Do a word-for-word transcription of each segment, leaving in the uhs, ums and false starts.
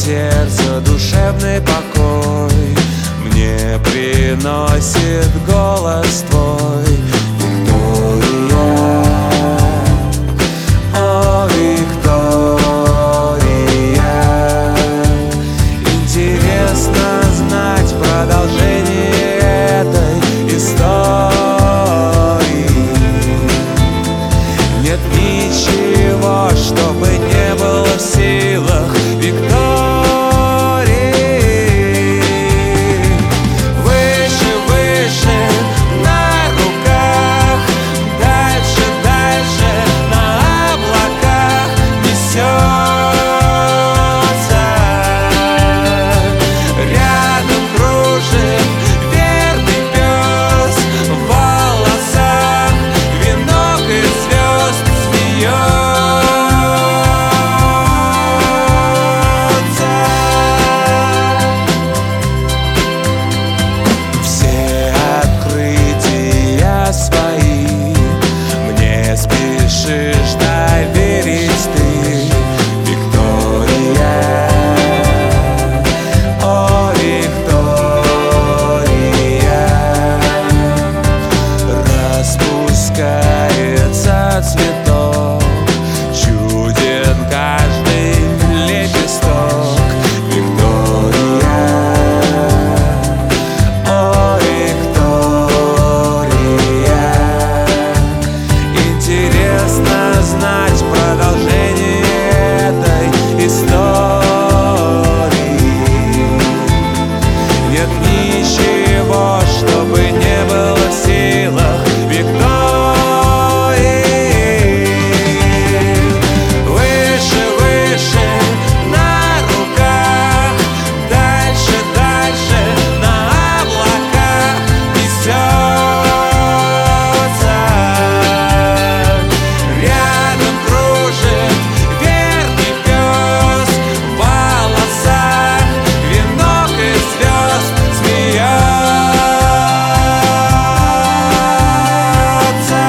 сердце душевный покой мне приносит голос твой, Виктория. О, Виктория, интересно знать продолжение этой истории. Нет ничего, чтобы не было в силах Виктории. Выше, выше на руках, дальше, дальше на облаках несется. Рядом кружит верный пес, в волосах венок из звезд смеется. Все открытия свои мне спешишь доверить ты, Виктория. О, Виктория, распускается цветок, чуден каждый лепесток, Виктория. О, Виктория, интересно знать продолжение этой истории. Нет ничего, чтобы не было в силах Виктории. Выше, выше на руках, дальше, дальше на облаках несется. Рядом кружит верный пес, в волосах венок из звезд смеется.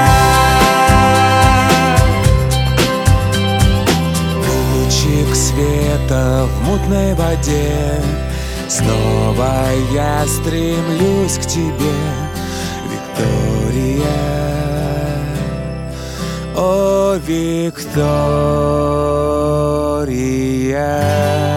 Лучик света в мутной воде, снова я стремлюсь к тебе, Виктория. О, Виктория.